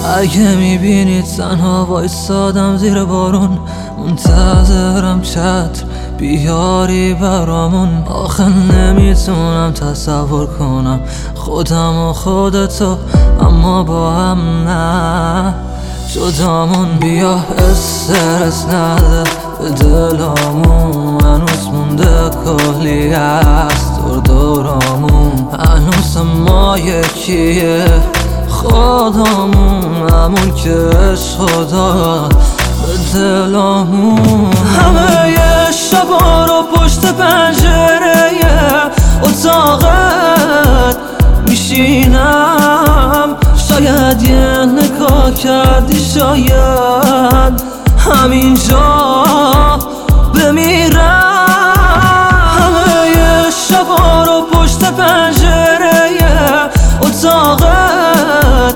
اگه میبینید تنها وایسادم زیر بارون، منتظرم چتر بیاری برامون. آخه نمیتونم تصور کنم خودم و خودتو، اما با هم نه جدامون. بیا استرس نده به دلامون، هنوز مونده کلی از دورامون. هنوز ما یکیه خودمون، همون که عشق داد به دلامون. همه شبا رو پشت پنجره اتاقت میشینم، شاید یه نگاه کردی، شاید همینجا بمیرم. همه شبا رو پشت پنجره اتاقت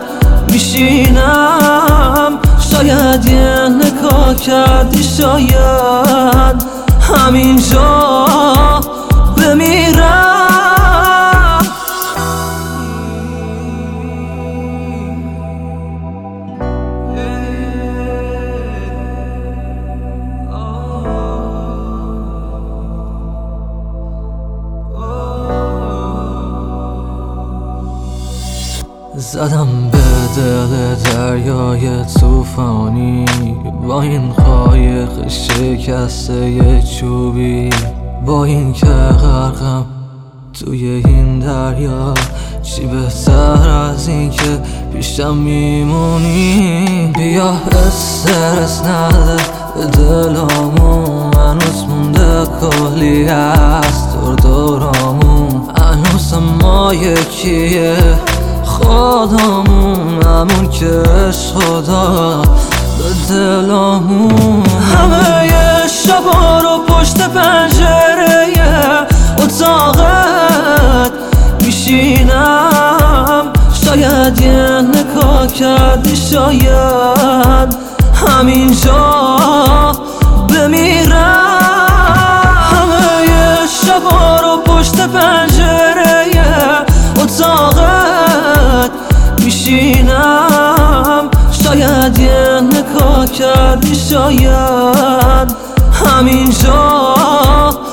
میشینم، شاید یه نگاه کردی، شاید همینجا بمیرم. زدم به دل دریای طوفانی با این قایق شکسته یه چوبی، با این که غرقم توی این دریا. چی بهتر از این که پیشم میمونی؟ بیا استرس نده به دلامون، هنوز مونده کلی از دورامون. هنوز ما یکیه خودمون، همون که عشق داد به دلامون. همه شبا رو پشت پنجره اتاقت میشینم، شاید یه نگاه کردی، شاید همینجا بمیرم. همه شبا رو پشت پنجره اتاقت میشینم، شاید یه نگاه کردی، شاید همینجا